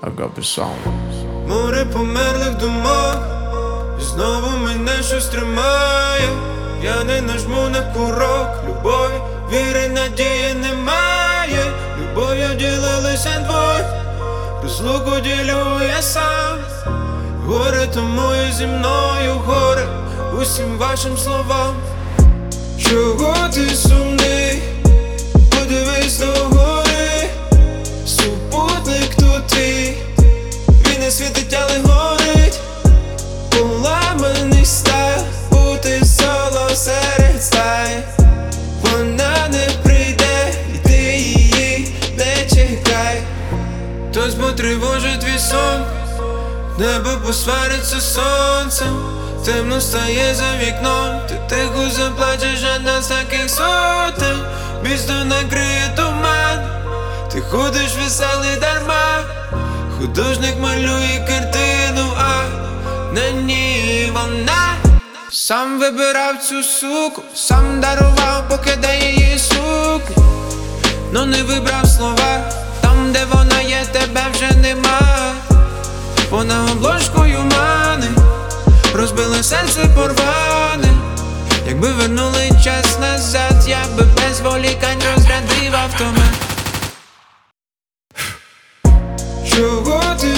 I got the song. Море померлих думок, і знову мене щось тримає. Я не нажму на курок, любові, віри, надії немає. Любов'ю ділилися двоє, розлуку ділю я сам. Горе тому і зі мною горе усім вашим словам. Чого ти сумний? Подивись догори, супутник тут твій, він не світить, але горить. Поламаний стайл, бути соло серед стай. Вона не прийде, і ти її не чекай. Хтось потривожить твій сон, небо посвариться з сонцем. Темно стає за вікном, ти тихо заплачеш, а нас таких сотень. Місто накриє туман, ти ходиш веселий дарма. Художник малює картину, а на ній вона. Сам вибирав цю суку, сам дарував, поки дає її сукню. Но не вибрав слова, там де вона є, тебе вже нема. Вона обложкою мани, розбила серце порване. Якби вернули час назад, я би без волікань розрядив автомат. Чого ти